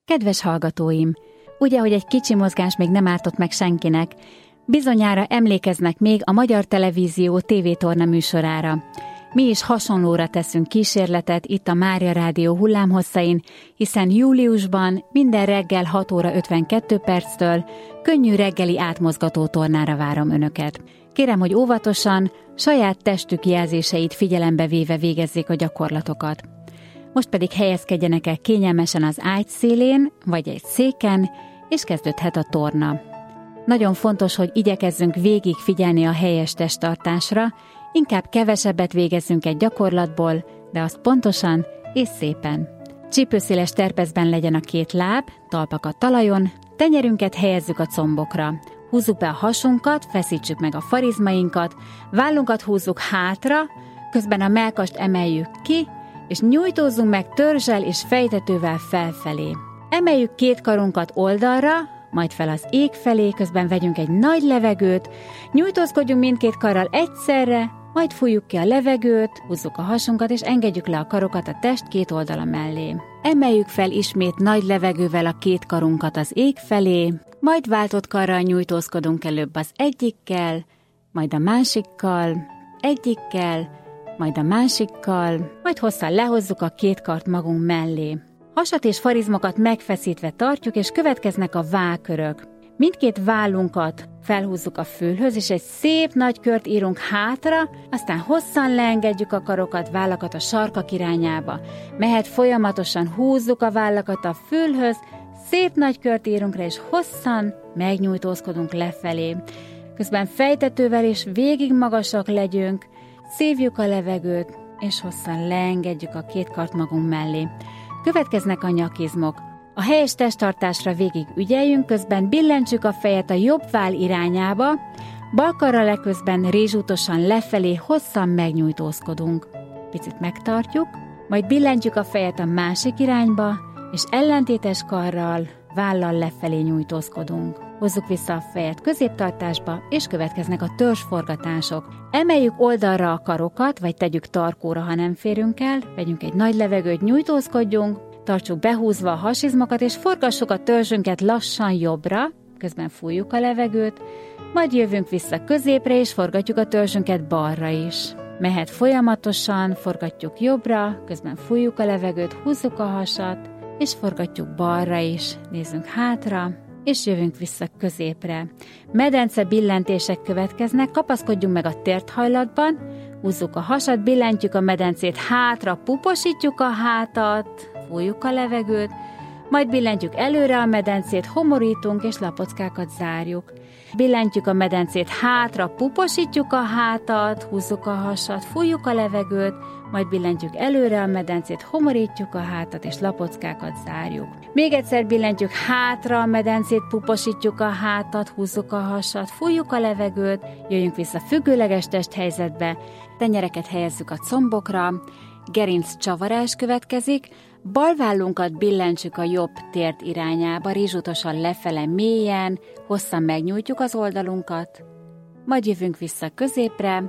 Kedves hallgatóim! Ugye, hogy egy kicsi mozgás még nem ártott meg senkinek, bizonyára emlékeznek még a Magyar Televízió tévétorna műsorára. Mi is hasonlóra teszünk kísérletet itt a Mária Rádió hullámhosszain, hiszen júliusban minden reggel 6 óra 52 perctől könnyű reggeli átmozgató tornára várom Önöket. Kérem, hogy óvatosan, saját testük jelzéseit figyelembe véve végezzék a gyakorlatokat. Most pedig helyezkedjenek el kényelmesen az ágy szélén, vagy egy széken, és kezdődhet a torna. Nagyon fontos, hogy igyekezzünk végig figyelni a helyes testtartásra, inkább kevesebbet végezzünk egy gyakorlatból, de azt pontosan és szépen. Csípőszéles terpezben legyen a két láb, talpak a talajon, tenyerünket helyezzük a combokra. Húzzuk be a hasunkat, feszítsük meg a farizmainkat, vállunkat húzzuk hátra, közben a mellkast emeljük ki, és nyújtózzunk meg törzsel és fejtetővel felfelé. Emeljük két karunkat oldalra, majd fel az ég felé, közben vegyünk egy nagy levegőt, nyújtózkodjunk mindkét karral egyszerre, majd fújjuk ki a levegőt, húzzuk a hasunkat, és engedjük le a karokat a test két oldala mellé. Emeljük fel ismét nagy levegővel a két karunkat az ég felé, majd váltott karral nyújtózkodunk előbb az egyikkel, majd a másikkal, egyikkel, majd a másikkal, majd hosszan lehozzuk a két kart magunk mellé. Hasat és farizmokat megfeszítve tartjuk, és következnek a vállkörök. Mindkét vállunkat felhúzzuk a fülhöz, és egy szép nagy kört írunk hátra, aztán hosszan leengedjük a karokat, vállakat a sarkak irányába. Mehet folyamatosan, húzzuk a vállakat a fülhöz, szép nagy kört írunk rá, és hosszan megnyújtózkodunk lefelé. Közben fejtetővel és végig magasak legyünk, szívjuk a levegőt, és hosszan leengedjük a két kart magunk mellé. Következnek a nyakizmok. A helyes testtartásra végig ügyeljünk, közben billentsük a fejet a jobb váll irányába, bal karral eközben rézsútosan lefelé, hosszan megnyújtózkodunk. Picit megtartjuk, majd billentjük a fejet a másik irányba, és ellentétes karral, vállal lefelé nyújtózkodunk. Hozzuk vissza a fejet középtartásba, és következnek a törzsforgatások. Emeljük oldalra a karokat, vagy tegyük tarkóra, ha nem férünk el, vegyünk egy nagy levegőt, nyújtózkodjunk, tartsuk behúzva a hasizmokat, és forgassuk a törzsünket lassan jobbra, közben fújjuk a levegőt, majd jövünk vissza középre, és forgatjuk a törzsünket balra is. Mehet folyamatosan, forgatjuk jobbra, közben fújjuk a levegőt, húzzuk a hasat, és forgatjuk balra is, nézzünk hátra, és jövünk vissza középre. Medence billentések következnek, kapaszkodjunk meg a térthajlatban, húzzuk a hasat, billentjük a medencét hátra, puposítjuk a hátat, fújjuk a levegőt, majd billentjük előre a medencét, homorítunk és lapockákat zárjuk. Billentjük a medencét hátra, puposítjuk a hátat, húzzuk a hasat, fújjuk a levegőt, majd billentjük előre a medencét, homorítjuk a hátat és lapockákat zárjuk. Még egyszer billentjük hátra a medencét, puposítjuk a hátat, húzzuk a hasat, fújjuk a levegőt, jöjjünk vissza függőleges testhelyzetbe, tenyereket helyezzük a combokra, gerinc csavarás következik, balvállunkat billentsük a jobb térd irányába, rizsutosan lefele mélyen, hosszan megnyújtjuk az oldalunkat, majd jövünk vissza középre,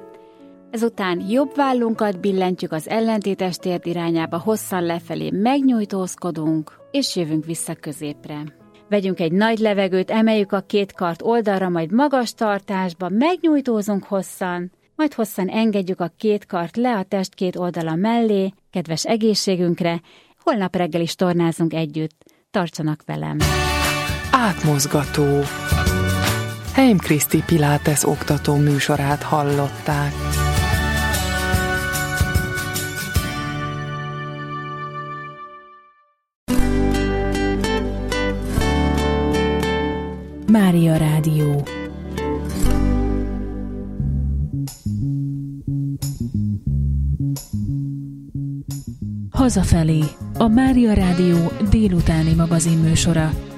ezután jobb vállunkat billentjük az ellentétes térd irányába, hosszan lefelé megnyújtózkodunk, és jövünk vissza középre. Vegyünk egy nagy levegőt, emeljük a két kart oldalra, majd magas tartásba, megnyújtózunk hosszan, majd hosszan engedjük a két kart le a test két oldala mellé, kedves egészségünkre, holnap reggel is tornázunk együtt. Tartsanak velem! Átmozgató. Heim Kriszti Pilates oktató műsorát hallották. Mária Rádió. Hazafelé, a Mária Rádió délutáni magazinműsora.